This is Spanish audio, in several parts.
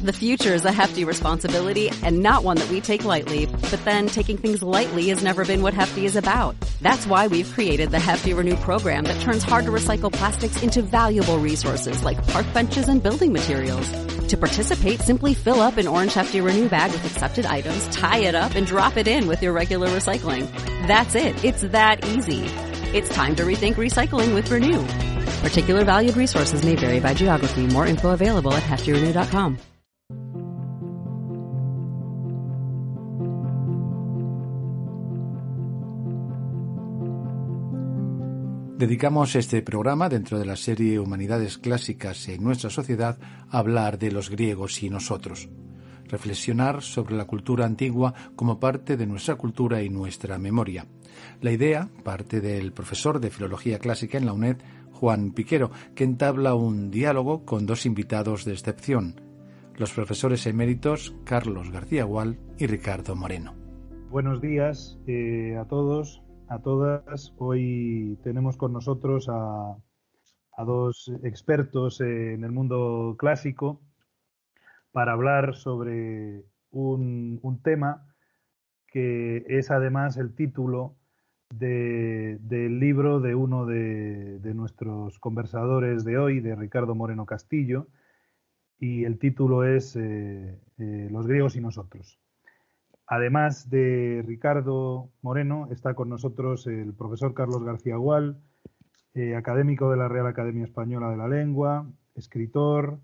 The future is a hefty responsibility and not one that we take lightly, but then taking things lightly has never been what Hefty is about. That's why we've created the Hefty Renew program that turns hard to recycle plastics into valuable resources like park benches and building materials. To participate, simply fill up an orange Hefty Renew bag with accepted items, tie it up, and drop it in with your regular recycling. That's it. It's that easy. It's time to rethink recycling with Renew. Particular valued resources may vary by geography. More info available at heftyrenew.com. Dedicamos este programa, dentro de la serie Humanidades Clásicas en nuestra sociedad, a hablar de los griegos y nosotros. Reflexionar sobre la cultura antigua como parte de nuestra cultura y nuestra memoria. La idea parte del profesor de Filología Clásica en la UNED, Juan Piquero, que entabla un diálogo con dos invitados de excepción, los profesores eméritos Carlos García Gual y Ricardo Moreno. Buenos días a todos, a todas. Hoy tenemos con nosotros a dos expertos en el mundo clásico para hablar sobre un tema que es además el título del libro de uno de nuestros conversadores de hoy, de Ricardo Moreno Castillo, y el título es Los griegos y nosotros. Además de Ricardo Moreno, está con nosotros el profesor Carlos García Gual, académico de la Real Academia Española de la Lengua, escritor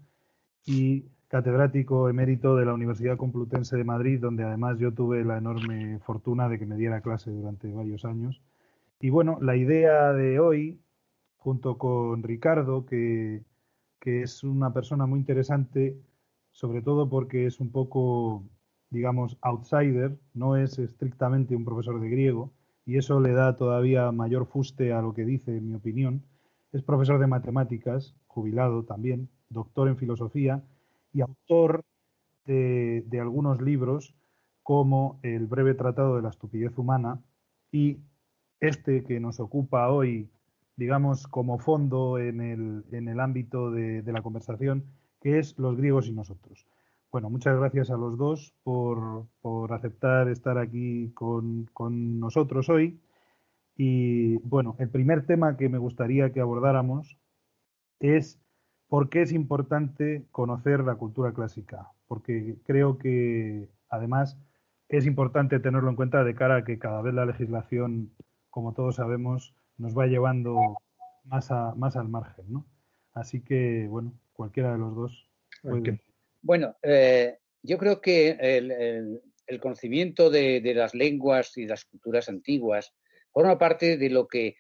y catedrático emérito de la Universidad Complutense de Madrid, donde además yo tuve la enorme fortuna de que me diera clase durante varios años. Y bueno, la idea de hoy, junto con Ricardo, que es una persona muy interesante, sobre todo porque es un poco, digamos, outsider, no es estrictamente un profesor de griego, y eso le da todavía mayor fuste a lo que dice, en mi opinión. Es profesor de matemáticas, jubilado también, doctor en filosofía, y autor de algunos libros como El breve tratado de la estupidez humana y este que nos ocupa hoy, digamos, como fondo en el ámbito de la conversación, que es Los griegos y nosotros. Bueno, muchas gracias a los dos por aceptar estar aquí con nosotros hoy. Y bueno, el primer tema que me gustaría que abordáramos es ¿por qué es importante conocer la cultura clásica? Porque creo que, además, es importante tenerlo en cuenta de cara a que cada vez la legislación, como todos sabemos, nos va llevando más al margen, ¿no? Así que, bueno, cualquiera de los dos puede. Bueno, yo creo que el conocimiento de las lenguas y las culturas antiguas forma parte de lo que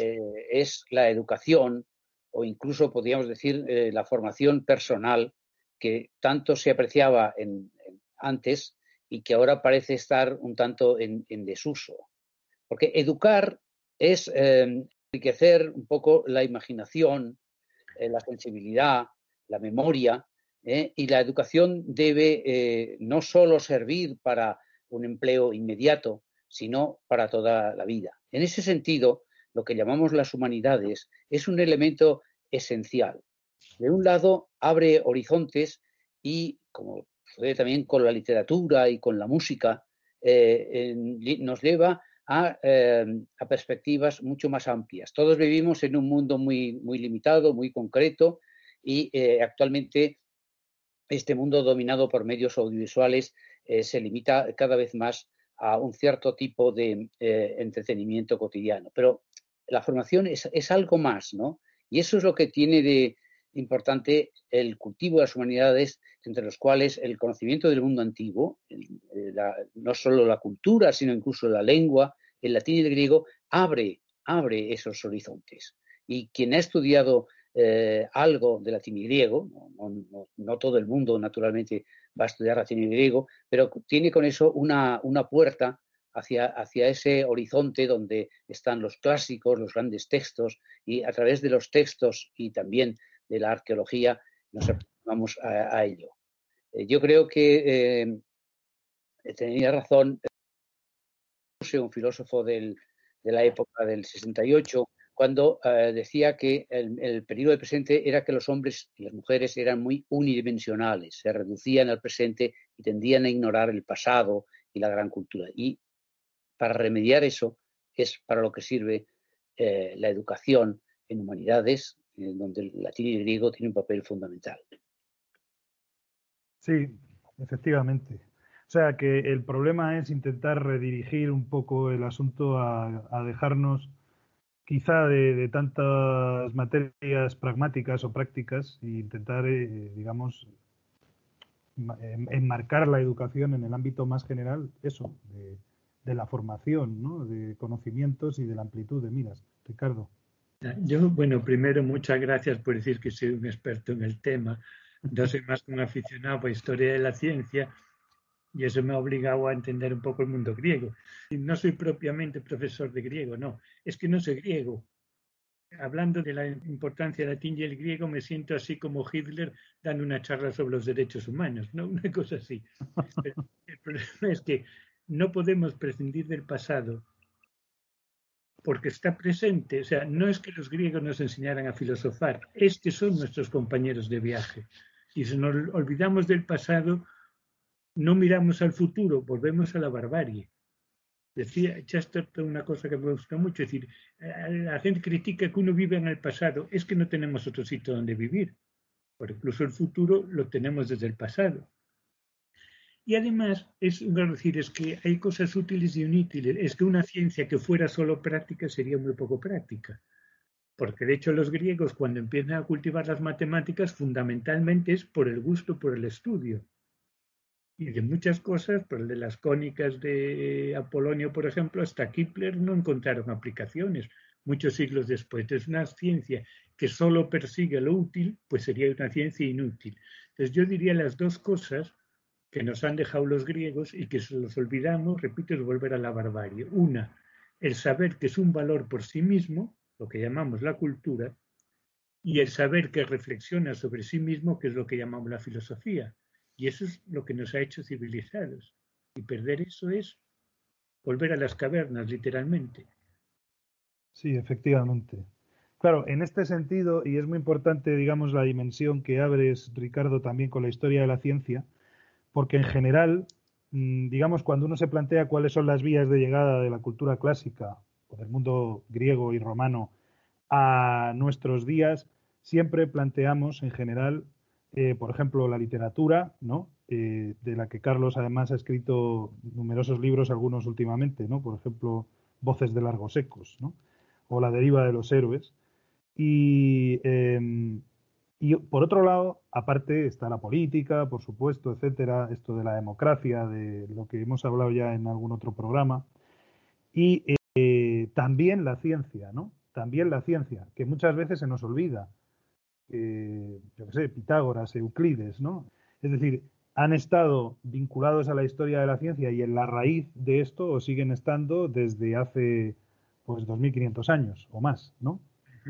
es la educación, o incluso podríamos decir la formación personal que tanto se apreciaba antes y que ahora parece estar un tanto en desuso. Porque educar es enriquecer un poco la imaginación, la sensibilidad, la memoria, y la educación debe no solo servir para un empleo inmediato, sino para toda la vida. En ese sentido, lo que llamamos las humanidades es un elemento esencial. De un lado, abre horizontes y, como sucede también con la literatura y con la música, nos lleva a perspectivas mucho más amplias. Todos vivimos en un mundo muy, muy limitado, muy concreto, y actualmente este mundo dominado por medios audiovisuales se limita cada vez más a un cierto tipo de entretenimiento cotidiano. Pero la formación es algo más, ¿no? Y eso es lo que tiene de importante el cultivo de las humanidades, entre los cuales el conocimiento del mundo antiguo, no solo la cultura, sino incluso la lengua, el latín y el griego, abre esos horizontes. Y quien ha estudiado algo de latín y griego, no todo el mundo naturalmente va a estudiar latín y griego, pero tiene con eso una puerta hacia ese horizonte donde están los clásicos, los grandes textos, y a través de los textos y también de la arqueología nos aproximamos a ello. Yo creo que tenía razón un filósofo de la época del 68, cuando decía que el peligro del presente era que los hombres y las mujeres eran muy unidimensionales, se reducían al presente y tendían a ignorar el pasado y la gran cultura. Y para remediar eso es para lo que sirve la educación en humanidades, donde el latín y el griego tienen un papel fundamental. Sí, efectivamente. O sea que el problema es intentar redirigir un poco el asunto a dejarnos quizá de tantas materias pragmáticas o prácticas e intentar, digamos, enmarcar la educación en el ámbito más general, eso, de la formación, ¿no? De conocimientos y de la amplitud de miras. Ricardo. Yo, bueno, primero muchas gracias por decir que soy un experto en el tema. Yo soy más que un aficionado a historia de la ciencia y eso me ha obligado a entender un poco el mundo griego. Y no soy propiamente profesor de griego, no, es que no sé griego. Hablando de la importancia del latín y el griego, me siento así como Hitler dando una charla sobre los derechos humanos, ¿no? Una cosa así. Pero el problema es que no podemos prescindir del pasado porque está presente. O sea, no es que los griegos nos enseñaran a filosofar, es que son nuestros compañeros de viaje. Y si nos olvidamos del pasado, no miramos al futuro, volvemos a la barbarie. Decía Chesterton una cosa que me gusta mucho, es decir, la gente critica que uno vive en el pasado, es que no tenemos otro sitio donde vivir, porque incluso el futuro lo tenemos desde el pasado. Y además, es decir, es que hay cosas útiles y inútiles, es que una ciencia que fuera solo práctica sería muy poco práctica, porque de hecho los griegos cuando empiezan a cultivar las matemáticas fundamentalmente es por el gusto, por el estudio. Y de muchas cosas, pero el de las cónicas de Apolonio, por ejemplo, hasta Kepler no encontraron aplicaciones muchos siglos después. Entonces, una ciencia que solo persigue lo útil, pues sería una ciencia inútil. Entonces, yo diría las dos cosas que nos han dejado los griegos y que se los olvidamos, repito, es volver a la barbarie. Una, el saber que es un valor por sí mismo, lo que llamamos la cultura, y el saber que reflexiona sobre sí mismo, que es lo que llamamos la filosofía. Y eso es lo que nos ha hecho civilizados. Y perder eso es volver a las cavernas, literalmente. Sí, efectivamente. Claro, en este sentido, y es muy importante, digamos, la dimensión que abres, Ricardo, también con la historia de la ciencia, porque en general, digamos, cuando uno se plantea cuáles son las vías de llegada de la cultura clásica o del mundo griego y romano a nuestros días, siempre planteamos en general, por ejemplo, la literatura, ¿no? De la que Carlos además ha escrito numerosos libros, algunos últimamente, ¿no? Por ejemplo, Voces de largos ecos, ¿no? O La deriva de los héroes. Y por otro lado, aparte está la política, por supuesto, etcétera, esto de la democracia, de lo que hemos hablado ya en algún otro programa, y también la ciencia, ¿no? También la ciencia, que muchas veces se nos olvida. Yo qué sé, Pitágoras, Euclides, ¿no? Es decir, han estado vinculados a la historia de la ciencia y en la raíz de esto o siguen estando desde hace pues 2500 años o más, ¿no?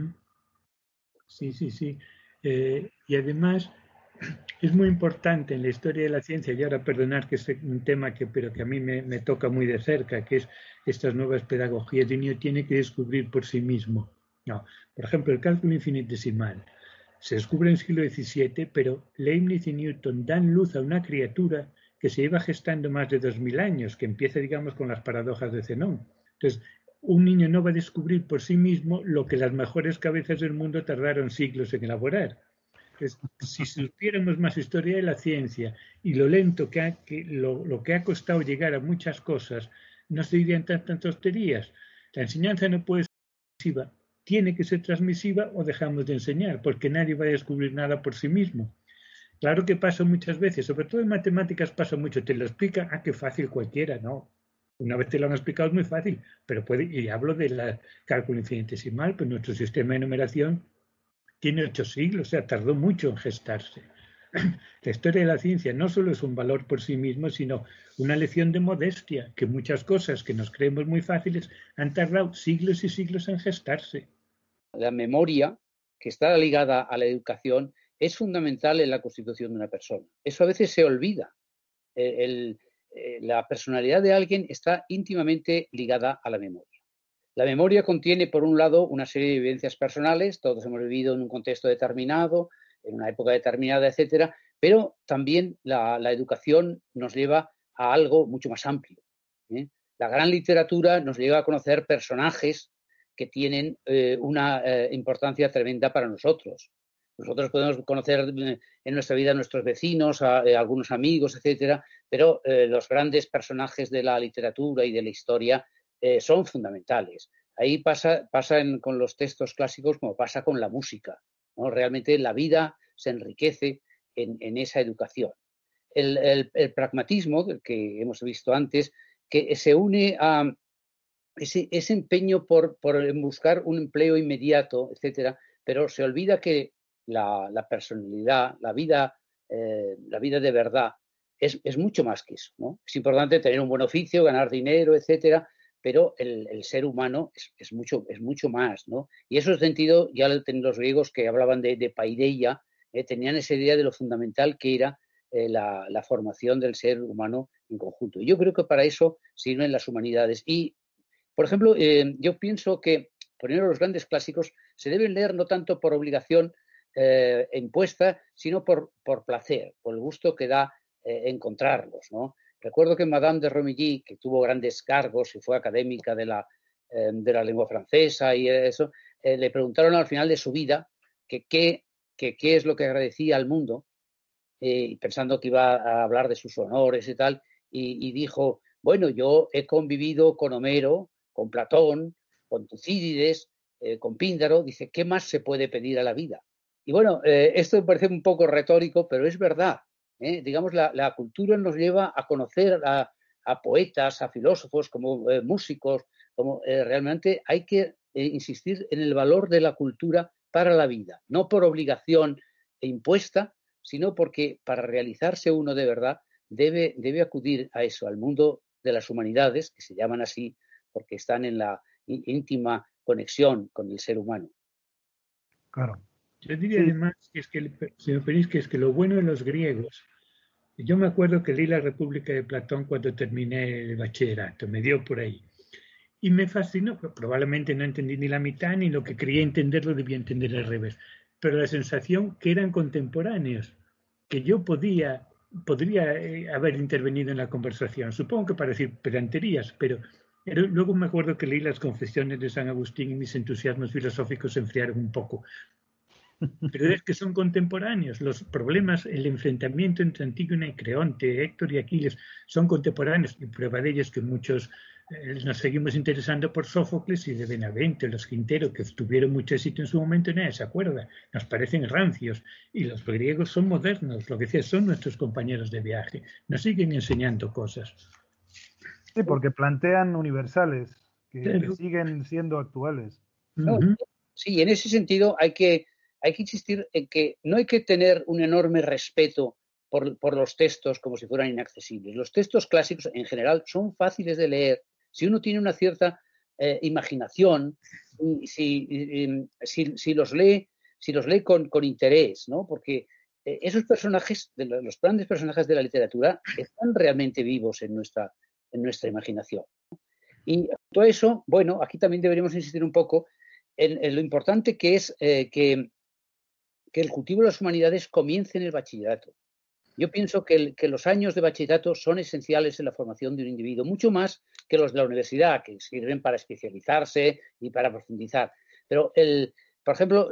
Sí, sí, sí. Y además es muy importante en la historia de la ciencia, y ahora perdonar que es un tema pero que a mí me toca muy de cerca, que es estas nuevas pedagogías. El niño tiene que descubrir por sí mismo. No, por ejemplo, el cálculo infinitesimal se descubre en el siglo XVII, pero Leibniz y Newton dan luz a una criatura que se lleva gestando más de 2000 años, que empieza, digamos, con las paradojas de Zenón. Entonces, un niño no va a descubrir por sí mismo lo que las mejores cabezas del mundo tardaron siglos en elaborar. Entonces, si supiéramos más historia de la ciencia y lo lento lo que ha costado llegar a muchas cosas, no se dirían tantas tonterías. La enseñanza no puede ser transmisiva, tiene que ser transmisiva o dejamos de enseñar, porque nadie va a descubrir nada por sí mismo. Claro que pasa muchas veces, sobre todo en matemáticas pasa mucho, te lo explica, qué fácil cualquiera, no. Una vez te lo han explicado es muy fácil, pero y hablo del cálculo infinitesimal, pues nuestro sistema de numeración tiene 8 siglos, o sea, tardó mucho en gestarse. La historia de la ciencia no solo es un valor por sí mismo, sino una lección de modestia, que muchas cosas que nos creemos muy fáciles han tardado siglos y siglos en gestarse. La memoria, que está ligada a la educación, es fundamental en la constitución de una persona. Eso a veces se olvida. La personalidad de alguien está íntimamente ligada a la memoria. La memoria contiene, por un lado, una serie de vivencias personales, todos hemos vivido en un contexto determinado, en una época determinada, etcétera, pero también la educación nos lleva a algo mucho más amplio, ¿eh? La gran literatura nos lleva a conocer personajes que tienen una importancia tremenda para nosotros. Nosotros podemos conocer en nuestra vida a nuestros vecinos, a algunos amigos, etcétera, pero los grandes personajes de la literatura y de la historia son fundamentales. Ahí pasa con los textos clásicos como pasa con la música, ¿no? Realmente la vida se enriquece en esa educación. El pragmatismo, que hemos visto antes, que se une a ese empeño por buscar un empleo inmediato, etcétera, pero se olvida que la personalidad, la vida de verdad es mucho más que eso, ¿no? Es importante tener un buen oficio, ganar dinero, etcétera, pero el ser humano es mucho más, ¿no? Y eso es sentido, ya los griegos que hablaban de paideia, tenían esa idea de lo fundamental que era la formación del ser humano en conjunto. Y yo creo que para eso sirven las humanidades. Y, por ejemplo, yo pienso que, primero, los grandes clásicos se deben leer no tanto por obligación impuesta, sino por placer, por el gusto que da encontrarlos, ¿no? Recuerdo que Madame de Romilly, que tuvo grandes cargos y fue académica de la lengua francesa y eso, le preguntaron al final de su vida que qué es lo que agradecía al mundo, pensando que iba a hablar de sus honores y tal, y dijo, bueno, yo he convivido con Homero, con Platón, con Tucídides, con Píndaro, dice, ¿qué más se puede pedir a la vida? Y bueno, esto me parece un poco retórico, pero es verdad. Digamos, la cultura nos lleva a conocer a poetas, a filósofos, como músicos, como realmente hay que insistir en el valor de la cultura para la vida, no por obligación impuesta, sino porque para realizarse uno de verdad debe acudir a eso, al mundo de las humanidades, que se llaman así porque están en la íntima conexión con el ser humano. Claro. Yo diría además que es que, si me permitís, que es que lo bueno de los griegos, yo me acuerdo que leí La República de Platón cuando terminé el bachillerato, me dio por ahí. Y me fascinó, probablemente no entendí ni la mitad, ni lo que creía entender lo debía entender al revés. Pero la sensación que eran contemporáneos, que yo podría haber intervenido en la conversación, supongo que para decir pedanterías, pero luego me acuerdo que leí las Confesiones de San Agustín y mis entusiasmos filosóficos se enfriaron un poco. Pero es que son contemporáneos. Los problemas, el enfrentamiento entre Antígona y Creonte, Héctor y Aquiles, son contemporáneos. Y prueba de ello es que muchos nos seguimos interesando por Sófocles y de Benavente, los Quintero, que tuvieron mucho éxito en su momento y nadie se acuerda. Nos parecen rancios. Y los griegos son modernos, lo que decía, son nuestros compañeros de viaje. Nos siguen enseñando cosas. Sí, porque plantean universales que siguen siendo actuales. No, sí, en ese sentido hay que insistir en que no hay que tener un enorme respeto por los textos como si fueran inaccesibles. Los textos clásicos en general son fáciles de leer si uno tiene una cierta imaginación y si los lee con interés, ¿no? Porque esos personajes, los grandes personajes de la literatura, están realmente vivos en nuestra imaginación. Y todo eso, bueno, aquí también deberíamos insistir un poco en lo importante que es que el cultivo de las humanidades comience en el bachillerato. Yo pienso que los años de bachillerato son esenciales en la formación de un individuo, mucho más que los de la universidad, que sirven para especializarse y para profundizar. Pero, por ejemplo,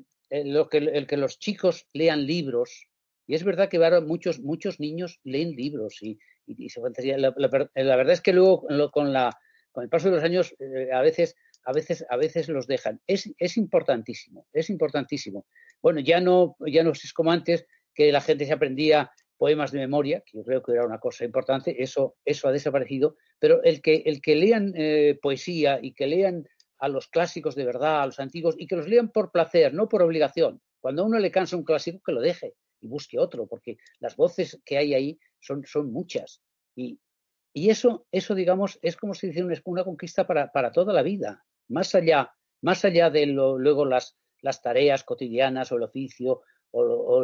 el que los chicos lean libros, y es verdad que ahora muchos niños leen libros y la verdad es que luego con el paso de los años a veces los dejan. Es importantísimo, es importantísimo. Bueno, ya no es como antes, que la gente se aprendía poemas de memoria, que yo creo que era una cosa importante, eso ha desaparecido, pero el que lean poesía y que lean a los clásicos de verdad, a los antiguos, y que los lean por placer, no por obligación. Cuando a uno le cansa un clásico, que lo deje y busque otro, porque las voces que hay ahí son muchas. Y eso, digamos, es como si dice una conquista para toda la vida, más allá de luego las tareas cotidianas o el oficio o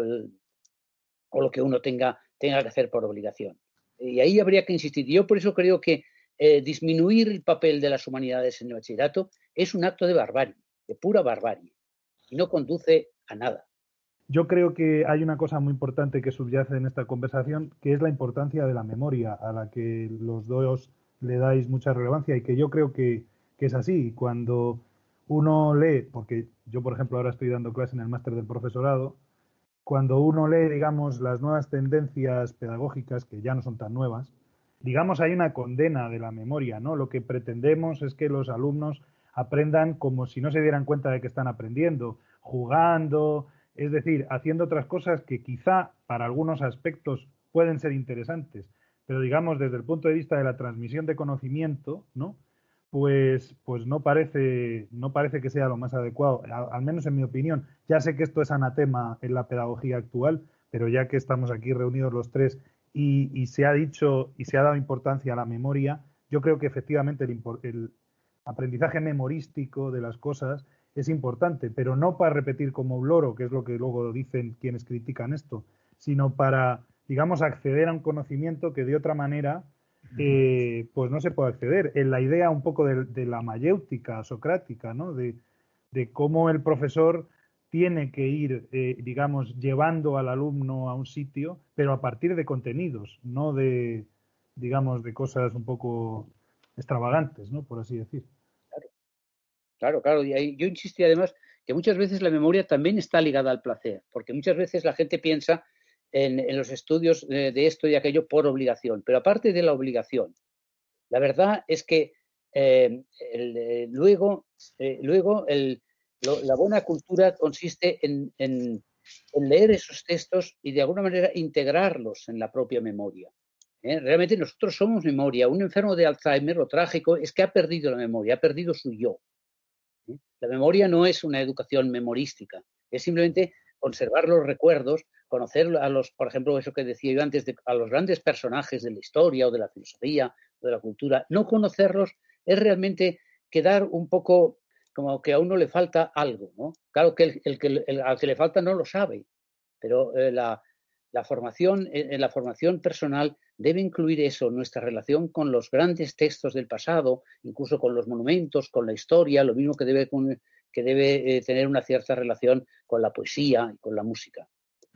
lo que uno tenga que hacer por obligación. Y ahí habría que insistir. Yo por eso creo que disminuir el papel de las humanidades en el bachillerato es un acto de barbarie, de pura barbarie, y no conduce a nada. Yo creo que hay una cosa muy importante que subyace en esta conversación, que es la importancia de la memoria, a la que los dos le dais mucha relevancia y que yo creo que es así. Cuando uno lee, porque yo, por ejemplo, ahora estoy dando clase en el máster del profesorado, cuando uno lee, digamos, las nuevas tendencias pedagógicas, que ya no son tan nuevas, digamos, hay una condena de la memoria, ¿no? Lo que pretendemos es que los alumnos aprendan como si no se dieran cuenta de que están aprendiendo, jugando, es decir, haciendo otras cosas que quizá para algunos aspectos pueden ser interesantes, pero digamos desde el punto de vista de la transmisión de conocimiento, ¿no? Pues no parece que sea lo más adecuado, al menos en mi opinión. Ya sé que esto es anatema en la pedagogía actual, pero ya que estamos aquí reunidos los tres y se ha dicho y se ha dado importancia a la memoria, yo creo que efectivamente el aprendizaje memorístico de las cosas es importante, pero no para repetir como un loro, que es lo que luego dicen quienes critican esto, sino para, digamos, acceder a un conocimiento que de otra manera pues no se puede acceder. En la idea un poco de la mayéutica socrática, ¿no? De cómo el profesor tiene que ir, digamos, llevando al alumno a un sitio, pero a partir de contenidos, no de, digamos, de cosas un poco extravagantes, ¿no? Por así decir. Claro. Y ahí, yo insistí además que muchas veces la memoria también está ligada al placer, porque muchas veces la gente piensa en los estudios de esto y aquello por obligación, pero aparte de la obligación, la verdad es que luego la buena cultura consiste en leer esos textos y de alguna manera integrarlos en la propia memoria. Realmente nosotros somos memoria. Un enfermo de Alzheimer, lo trágico es que ha perdido la memoria, ha perdido su yo. La memoria no es una educación memorística, es simplemente conservar los recuerdos, conocer a los, por ejemplo, eso que decía yo antes, a los grandes personajes de la historia o de la filosofía o de la cultura. No conocerlos es realmente quedar un poco como que a uno le falta algo, ¿no? Claro que al que le falta no lo sabe, pero la formación personal debe incluir eso, nuestra relación con los grandes textos del pasado, incluso con los monumentos, con la historia, lo mismo que debe tener una cierta relación con la poesía y con la música.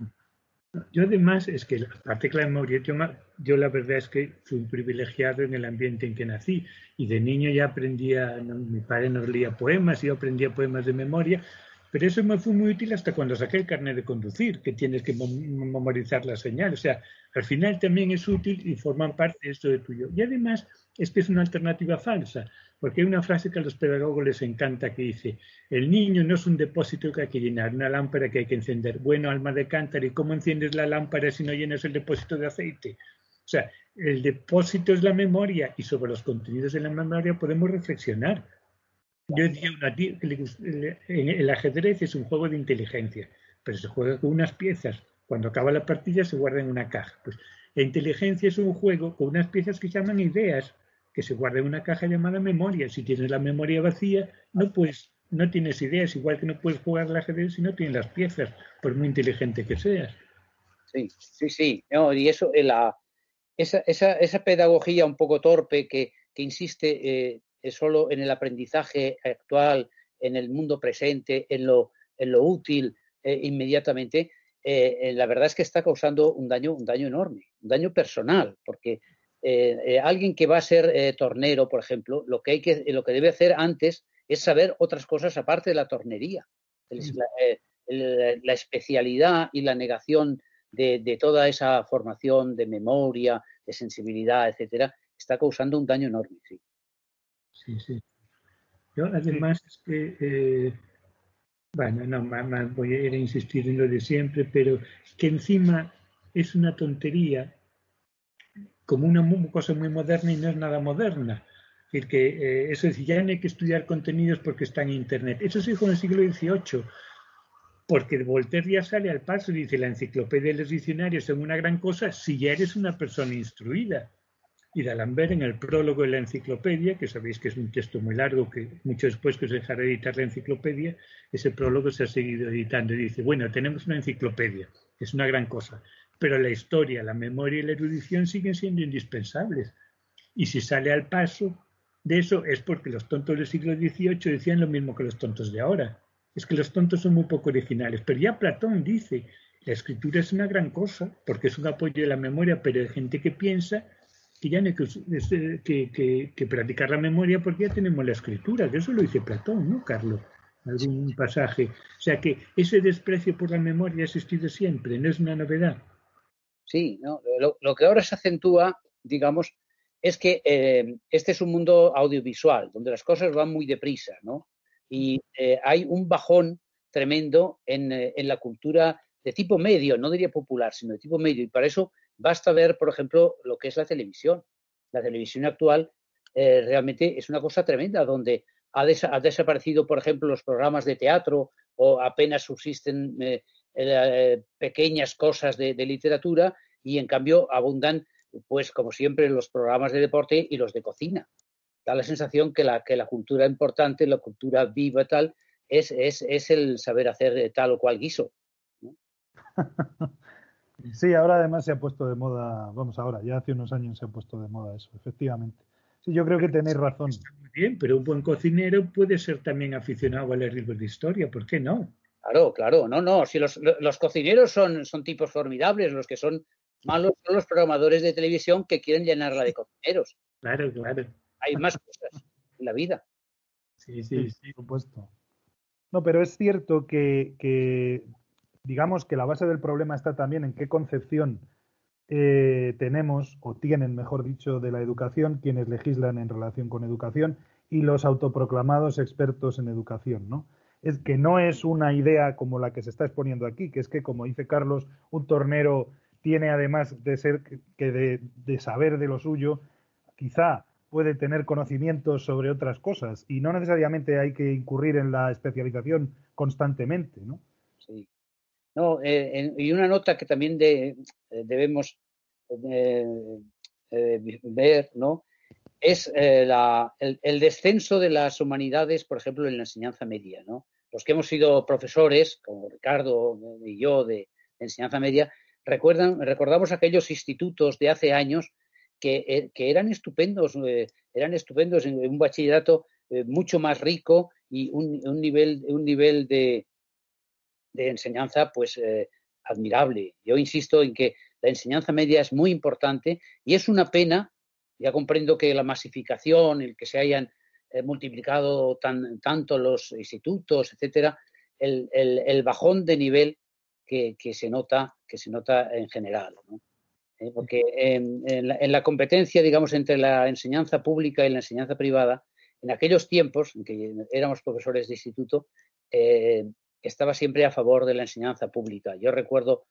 Yo además es que aparte de la memoria, yo la verdad es que fui un privilegiado en el ambiente en que nací y de niño ya aprendía, mi padre nos leía poemas y yo aprendía poemas de memoria, pero eso me fue muy útil hasta cuando saqué el carnet de conducir, que tienes que memorizar la señal. O sea, al final también es útil y forman parte de esto de tuyo. Y además es que es una alternativa falsa, porque hay una frase que a los pedagogos les encanta que dice: el niño no es un depósito que hay que llenar, una lámpara que hay que encender. Bueno, alma de cántaro, ¿y cómo enciendes la lámpara si no llenas el depósito de aceite? O sea, el depósito es la memoria y sobre los contenidos de la memoria podemos reflexionar. Yo decía una tía que el ajedrez es un juego de inteligencia, pero se juega con unas piezas. Cuando acaba la partida se guarda en una caja. Pues la inteligencia es un juego con unas piezas que se llaman ideas, que se guarda en una caja llamada memoria. Si tienes la memoria vacía, no tienes ideas, igual que no puedes jugar al ajedrez si no tienes las piezas, por muy inteligente que seas. Sí. No, y eso, esa pedagogía un poco torpe que insiste solo en el aprendizaje actual, en el mundo presente, en lo útil inmediatamente, la verdad es que está causando un daño enorme, un daño personal, porque alguien que va a ser tornero, por ejemplo, lo que debe hacer antes es saber otras cosas aparte de la tornería. La especialidad y la negación de toda esa formación de memoria, de sensibilidad, etcétera, está causando un daño enorme, sí. Sí. Yo además es que, voy a ir a insistir en lo de siempre, pero que encima es una tontería, como una cosa muy moderna y no es nada moderna. Es decir, que eso es decir, ya no hay que estudiar contenidos porque está en Internet. Eso se dijo en el siglo XVIII, porque Voltaire ya sale al paso y dice: la enciclopedia y los diccionarios son una gran cosa si ya eres una persona instruida. Y D'Alembert, en el prólogo de la enciclopedia, que sabéis que es un texto muy largo, que mucho después que se dejara editar la enciclopedia, ese prólogo se ha seguido editando y dice: bueno, tenemos una enciclopedia, es una gran cosa, pero la historia, la memoria y la erudición siguen siendo indispensables. Y si sale al paso de eso es porque los tontos del siglo XVIII decían lo mismo que los tontos de ahora. Es que los tontos son muy poco originales. Pero ya Platón dice, la escritura es una gran cosa porque es un apoyo de la memoria, pero hay gente que piensa que ya no hay que practicar la memoria porque ya tenemos la escritura, que eso lo dice Platón, ¿no, Carlos? Algún pasaje. O sea que ese desprecio por la memoria ha existido siempre, no es una novedad. Sí, ¿no? Lo que ahora se acentúa, digamos, es que este es un mundo audiovisual, donde las cosas van muy deprisa, ¿no? Y hay un bajón tremendo en la cultura de tipo medio, no diría popular, sino de tipo medio. Y para eso basta ver, por ejemplo, lo que es la televisión. La televisión actual realmente es una cosa tremenda, donde ha desaparecido, por ejemplo, los programas de teatro o apenas subsisten pequeñas cosas de literatura y, en cambio, abundan, pues, como siempre, los programas de deporte y los de cocina. Da la sensación que la cultura importante, la cultura viva, tal, es el saber hacer tal o cual guiso, ¿no? Sí, ahora además se ha puesto de moda, vamos, ahora, ya hace unos años se ha puesto de moda eso, efectivamente. Sí, yo creo que tenéis razón. Está muy bien, pero un buen cocinero puede ser también aficionado a leer libros de historia, ¿por qué no? Claro, no. Si los cocineros son tipos formidables, los que son malos son los programadores de televisión que quieren llenarla de cocineros. Claro. Hay más cosas en la vida. Sí. Por supuesto. No, pero es cierto que digamos que la base del problema está también en qué concepción tenemos, o tienen, mejor dicho, de la educación, quienes legislan en relación con educación y los autoproclamados expertos en educación, ¿no? Es que no es una idea como la que se está exponiendo aquí, que es que, como dice Carlos, un tornero tiene, además de ser de saber de lo suyo, quizá puede tener conocimientos sobre otras cosas y no necesariamente hay que incurrir en la especialización constantemente, ¿no? Sí. No, y una nota que también debemos ver, ¿no? Es el descenso de las humanidades, por ejemplo, en la enseñanza media, ¿no? Los que hemos sido profesores, como Ricardo y yo, de enseñanza media, recordamos aquellos institutos de hace años que eran estupendos en un bachillerato mucho más rico y un nivel de enseñanza pues admirable. Yo insisto en que la enseñanza media es muy importante y es una pena, ya comprendo que la masificación, el que se hayan multiplicado tanto los institutos, etcétera, el bajón de nivel que se nota en general, ¿no? Porque en la competencia, digamos, entre la enseñanza pública y la enseñanza privada, en aquellos tiempos en que éramos profesores de instituto, estaba siempre a favor de la enseñanza pública. Yo recuerdo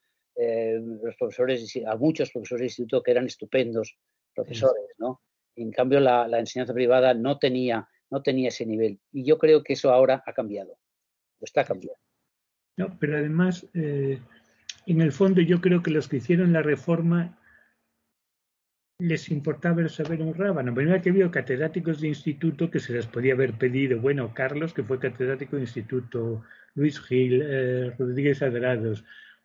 a muchos profesores de instituto que eran estupendos profesores, ¿no? En cambio, la enseñanza privada no tenía ese nivel. Y yo creo que eso ahora ha cambiado, o está cambiando. No, pero además, en el fondo yo creo que los que hicieron la reforma les importaba el saber un rábano. Primero que había catedráticos de instituto que se les podía haber pedido. Bueno, Carlos, que fue catedrático de instituto, Luis Gil, Rodríguez Adrados,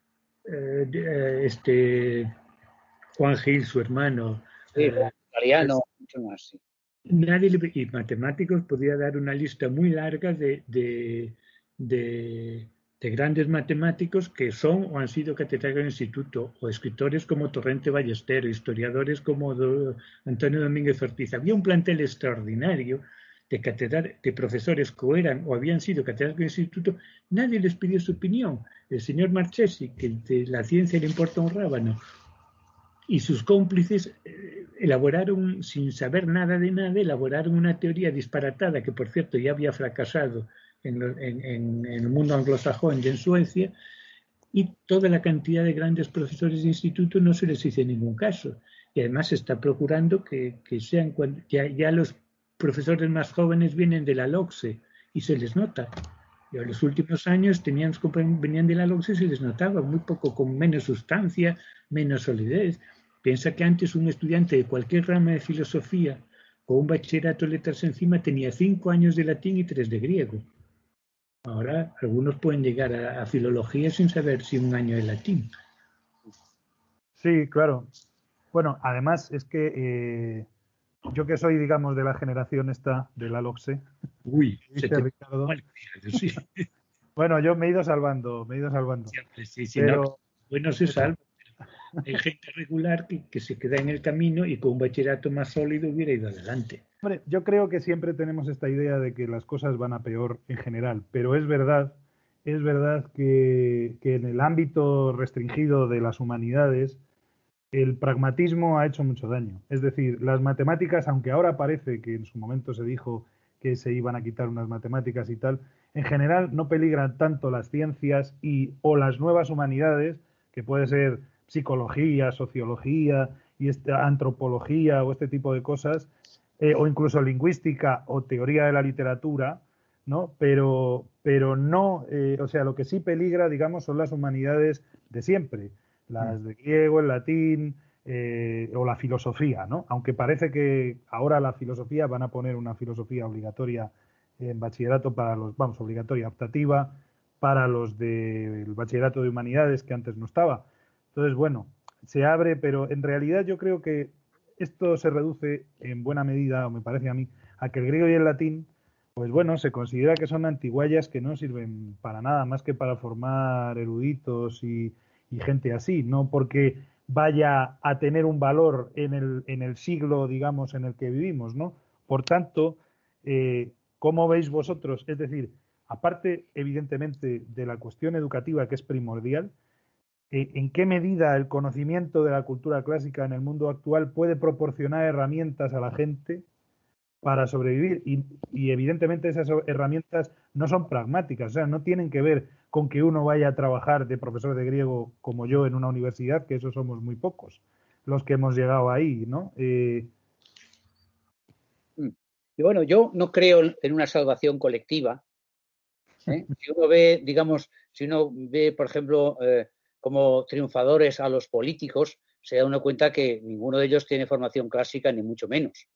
Juan Gil, su hermano. Italiano, mucho más, sí. Y matemáticos podía dar una lista muy larga de grandes matemáticos que son o han sido catedráticos de instituto, o escritores como Torrente Ballester, historiadores como Antonio Domínguez Ortiz. Había un plantel extraordinario de profesores que eran o habían sido catedráticos de instituto. Nadie les pidió su opinión. El señor Marchesi, que de la ciencia le importa un rábano, y sus cómplices elaboraron, sin saber nada de nada, elaboraron una teoría disparatada que, por cierto, ya había fracasado en el mundo anglosajón y en Suecia, y toda la cantidad de grandes profesores de instituto no se les hizo ningún caso. Y además se está procurando que sean, ya los profesores más jóvenes vienen de la LOCSE y se les nota. Y en los últimos años venían de la LOCSE y se les notaba muy poco, con menos sustancia, menos solidez. Piensa que antes un estudiante de cualquier rama de filosofía con un bachillerato de letras encima tenía 5 años de latín y 3 de griego. Ahora algunos pueden llegar a filología sin saber si 1 año de latín. Sí, claro. Bueno, además es que yo que soy, digamos, de la generación esta, de la LOCSE. Uy, se te Ricardo. mal, sí. Bueno, yo me he ido salvando. Siempre, sí, pero... no, bueno, se salva. Hay gente regular que se queda en el camino y con un bachillerato más sólido hubiera ido adelante. Hombre, yo creo que siempre tenemos esta idea de que las cosas van a peor en general, pero es verdad que en el ámbito restringido de las humanidades el pragmatismo ha hecho mucho daño. Es decir, las matemáticas, aunque ahora parece que en su momento se dijo que se iban a quitar unas matemáticas y tal, en general no peligran tanto las ciencias o las nuevas humanidades, que puede ser psicología, sociología y antropología o este tipo de cosas, o incluso lingüística o teoría de la literatura, ¿no? Pero no, o sea, lo que sí peligra, digamos, son las humanidades de siempre, las de griego, el latín o la filosofía, ¿no? Aunque parece que ahora la filosofía van a poner una filosofía obligatoria en bachillerato para los, vamos, obligatoria, optativa para los del bachillerato de humanidades que antes no estaba. Entonces, bueno, se abre, pero en realidad yo creo que esto se reduce en buena medida, o me parece a mí, a que el griego y el latín, pues bueno, se considera que son antiguallas que no sirven para nada más que para formar eruditos y gente así, no porque vaya a tener un valor en el siglo, digamos, en el que vivimos, ¿no? Por tanto, ¿cómo veis vosotros? Es decir, aparte, evidentemente, de la cuestión educativa que es primordial, ¿en qué medida el conocimiento de la cultura clásica en el mundo actual puede proporcionar herramientas a la gente para sobrevivir? Y evidentemente esas herramientas no son pragmáticas, o sea, no tienen que ver con que uno vaya a trabajar de profesor de griego como yo en una universidad, que esos somos muy pocos los que hemos llegado ahí, ¿no? Y bueno, yo no creo en una salvación colectiva. Si uno ve, digamos, por ejemplo, como triunfadores a los políticos, se da uno cuenta que ninguno de ellos tiene formación clásica, ni mucho menos.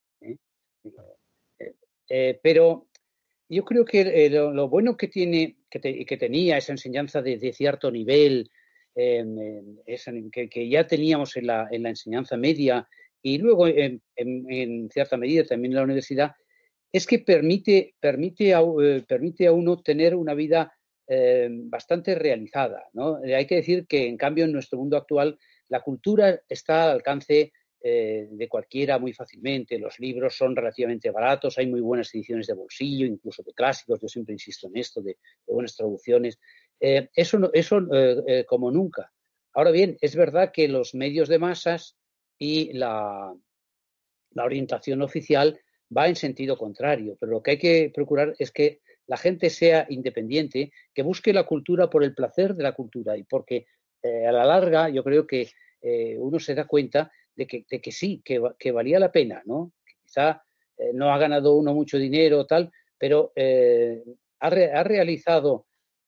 Pero yo creo que lo bueno que tenía esa enseñanza de cierto nivel, que ya teníamos en la enseñanza media y luego en cierta medida también en la universidad, es que permite a uno tener una vida bastante realizada, ¿no? Hay que decir que, en cambio, en nuestro mundo actual, la cultura está al alcance de cualquiera muy fácilmente. Los libros son relativamente baratos, hay muy buenas ediciones de bolsillo, incluso de clásicos. Yo siempre insisto en esto, de buenas traducciones. Eso como nunca. Ahora bien, es verdad que los medios de masas y la orientación oficial va en sentido contrario, pero lo que hay que procurar es que la gente sea independiente, que busque la cultura por el placer de la cultura y porque a la larga yo creo que uno se da cuenta de que sí, que valía la pena, ¿no? Que quizá no ha ganado uno mucho dinero tal, pero ha realizado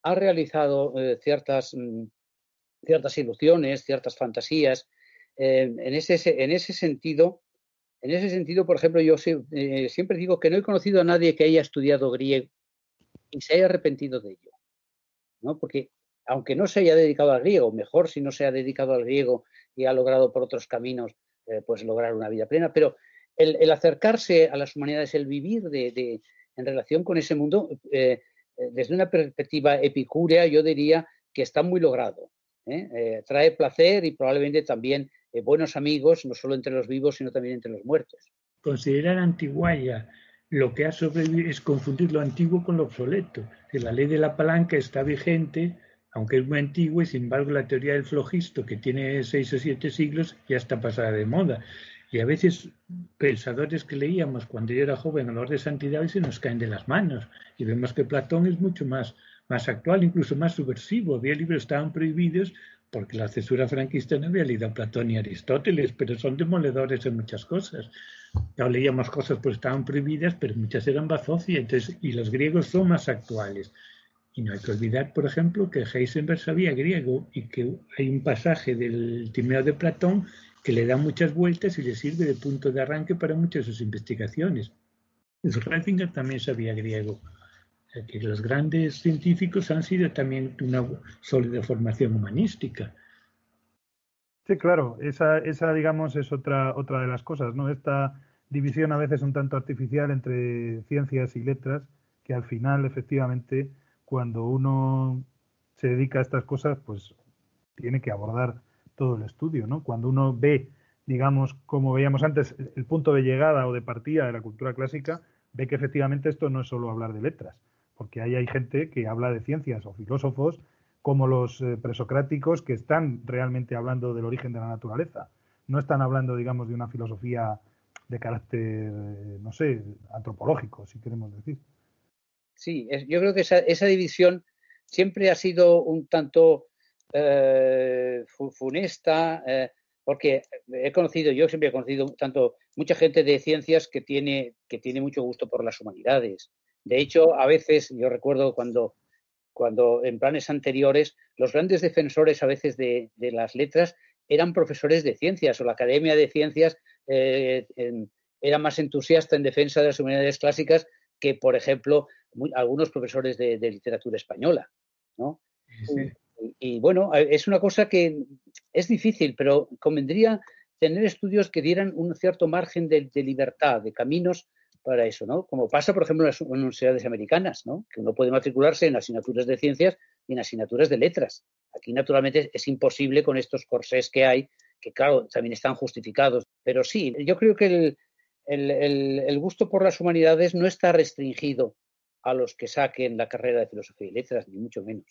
ciertas ilusiones, ciertas fantasías. En ese sentido, por ejemplo, yo siempre digo que no he conocido a nadie que haya estudiado griego y se haya arrepentido de ello, ¿no? Porque aunque no se haya dedicado al griego, mejor si no se ha dedicado al griego y ha logrado por otros caminos pues lograr una vida plena, pero el acercarse a las humanidades, el vivir en relación con ese mundo, desde una perspectiva epicúrea, yo diría que está muy logrado. Trae placer y probablemente también buenos amigos, no solo entre los vivos, sino también entre los muertos. Considerar antiguaya lo que ha sobrevivido es confundir lo antiguo con lo obsoleto. Que la ley de la palanca está vigente, aunque es muy antigua, y sin embargo la teoría del flogisto, que tiene 6 o 7 siglos, ya está pasada de moda. Y a veces pensadores que leíamos cuando yo era joven, Honor de Santidad, y se nos caen de las manos. Y vemos que Platón es mucho más actual, incluso más subversivo. Había libros que estaban prohibidos porque la censura franquista no había leído a Platón y Aristóteles, pero son demoledores en muchas cosas. Ya leíamos cosas pues estaban prohibidas, pero muchas eran bazofia, y los griegos son más actuales. Y no hay que olvidar, por ejemplo, que Heisenberg sabía griego y que hay un pasaje del Timeo de Platón que le da muchas vueltas y le sirve de punto de arranque para muchas de sus investigaciones. Ratzinger también sabía griego. O sea, que los grandes científicos han sido también una sólida formación humanística. Sí, claro, esa digamos es otra de las cosas, ¿no? Esta división a veces un tanto artificial entre ciencias y letras, que al final, efectivamente, cuando uno se dedica a estas cosas, pues tiene que abordar todo el estudio, ¿no? Cuando uno ve, digamos, como veíamos antes, el punto de llegada o de partida de la cultura clásica, ve que efectivamente esto no es solo hablar de letras, porque ahí hay gente que habla de ciencias o filósofos como los presocráticos que están realmente hablando del origen de la naturaleza. No están hablando, digamos, de una filosofía de carácter, no sé, antropológico, si queremos decir. Sí, yo creo que esa división siempre ha sido un tanto funesta, porque yo siempre he conocido mucha gente de ciencias que tiene mucho gusto por las humanidades. De hecho, a veces, yo recuerdo cuando en planes anteriores, los grandes defensores a veces de las letras eran profesores de ciencias, o la Academia de Ciencias era más entusiasta en defensa de las humanidades clásicas que, por ejemplo, algunos profesores de literatura española, ¿no? Sí. Y bueno, es una cosa que es difícil, pero convendría tener estudios que dieran un cierto margen de libertad, de caminos para eso, ¿no? Como pasa, por ejemplo, en las universidades americanas, ¿no? Que uno puede matricularse en asignaturas de ciencias y en asignaturas de letras. Aquí, naturalmente, es imposible con estos corsés que hay, que, claro, también están justificados. Pero sí, yo creo que el gusto por las humanidades no está restringido a los que saquen la carrera de filosofía y letras, ni mucho menos.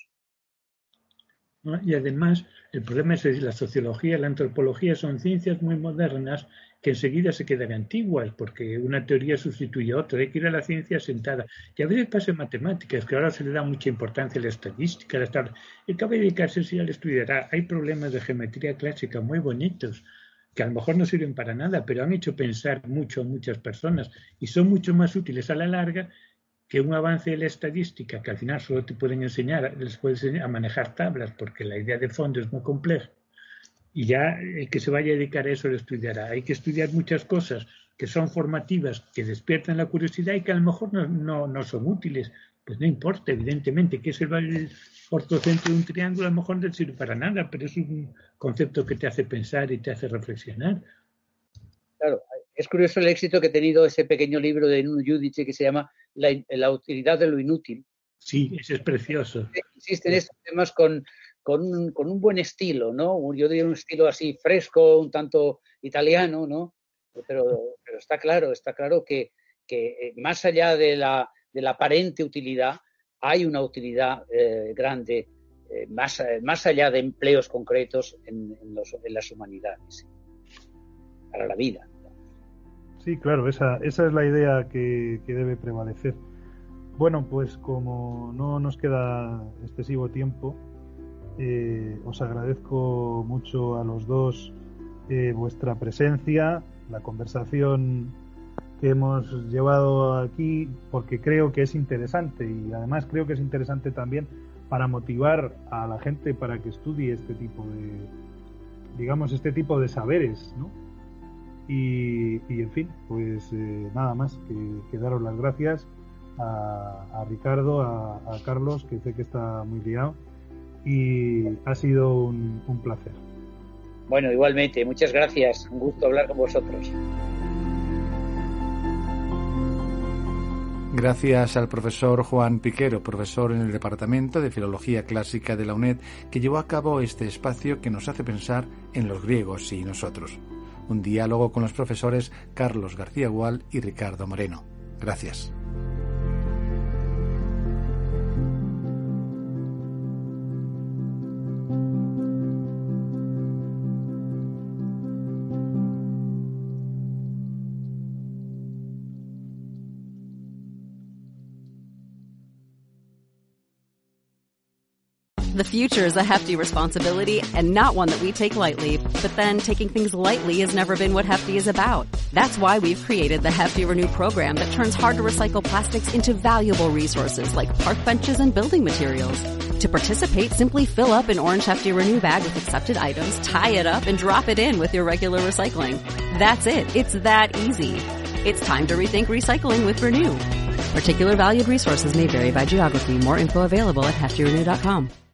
Y además, el problema es que la sociología y la antropología son ciencias muy modernas que enseguida se quedan antiguas, porque una teoría sustituye a otra. Hay que ir a la ciencia sentada. Y a veces pasa en matemáticas, que ahora se le da mucha importancia a la estadística. El que va a dedicarse si ya le estudiará. Hay problemas de geometría clásica muy bonitos, que a lo mejor no sirven para nada, pero han hecho pensar mucho a muchas personas y son mucho más útiles a la larga que un avance de la estadística, que al final solo te pueden enseñar, les puedes enseñar a manejar tablas, porque la idea de fondo es muy compleja. Y ya el que se vaya a dedicar a eso lo estudiará. Hay que estudiar muchas cosas que son formativas, que despiertan la curiosidad y que a lo mejor no son útiles. Pues no importa, evidentemente, que es el ortocentro de un triángulo, a lo mejor no sirve para nada, pero es un concepto que te hace pensar y te hace reflexionar. Claro, es curioso el éxito que ha tenido ese pequeño libro de Nuno Giudice que se llama La utilidad de lo inútil. Sí, ese es precioso. Existen estos temas con un buen estilo, ¿no? Yo diría un estilo así fresco, un tanto italiano, ¿no? Pero está claro que más allá de la aparente utilidad, hay una utilidad grande, más allá de empleos concretos en las humanidades, para la vida. Sí, claro, esa es la idea que debe prevalecer. Bueno, pues como no nos queda excesivo tiempo, os agradezco mucho a los dos vuestra presencia, la conversación que hemos llevado aquí, porque creo que es interesante y además creo que es interesante también para motivar a la gente para que estudie este tipo de saberes, ¿no? Y en fin, pues nada más que daros las gracias a Ricardo, a Carlos, que sé que está muy liado, y ha sido un placer. Bueno, igualmente, muchas gracias, un gusto hablar con vosotros. Gracias al profesor Juan Piquero, profesor en el Departamento de Filología Clásica de la UNED, que llevó a cabo este espacio que nos hace pensar en los griegos y nosotros. Un diálogo con los profesores Carlos García Gual y Ricardo Moreno. Gracias. The future is a hefty responsibility and not one that we take lightly. But then taking things lightly has never been what Hefty is about. That's why we've created the Hefty Renew program that turns hard to recycle plastics into valuable resources like park benches and building materials. To participate, simply fill up an orange Hefty Renew bag with accepted items, tie it up, and drop it in with your regular recycling. That's it. It's that easy. It's time to rethink recycling with Renew. Particular valued resources may vary by geography. More info available at heftyrenew.com.